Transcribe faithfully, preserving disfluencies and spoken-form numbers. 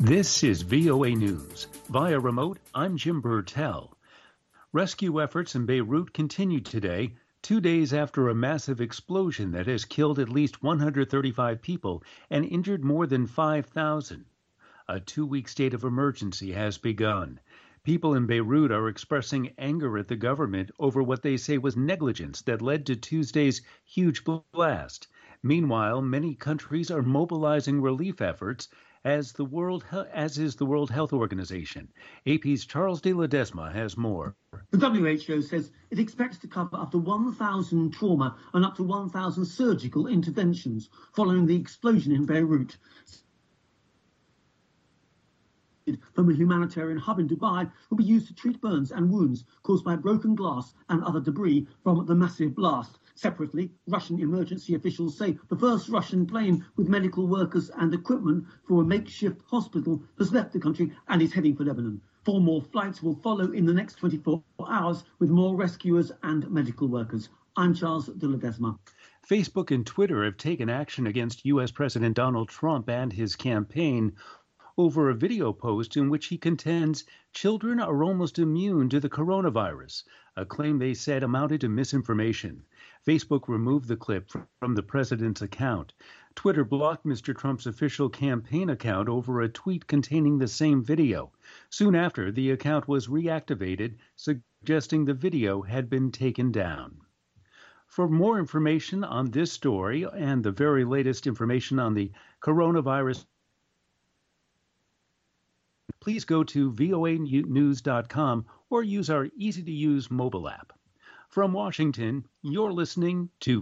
This is V O A News. Via remote, I'm Jim Burtell. Rescue efforts in Beirut continued today, two days after a massive explosion that has killed at least one hundred thirty-five people and injured more than five thousand. A two-week state of emergency has begun. People in Beirut are expressing anger at the government over what they say was negligence that led to Tuesday's huge blast. Meanwhile, many countries are mobilizing relief efforts as the world as is the World Health Organization. A P's Charles de Ledesma has more. The W H O says it expects to cover up to one thousand trauma and up to one thousand surgical interventions following the explosion in Beirut. From a humanitarian hub in Dubai will be used to treat burns and wounds caused by broken glass and other debris from the massive blast. Separately, Russian emergency officials say the first Russian plane with medical workers and equipment for a makeshift hospital has left the country and is heading for Lebanon. Four more flights will follow in the next twenty-four hours with more rescuers and medical workers. I'm Charles de Ledesma. Facebook and Twitter have taken action against U S President Donald Trump and his campaign over a video post in which he contends children are almost immune to the coronavirus, a claim they said amounted to misinformation. Facebook removed the clip from the president's account. Twitter blocked Mister Trump's official campaign account over a tweet containing the same video. Soon after, the account was reactivated, suggesting the video had been taken down. For more information on this story and the very latest information on the coronavirus, please go to V O A news dot com or use our easy-to-use mobile app. From Washington, you're listening to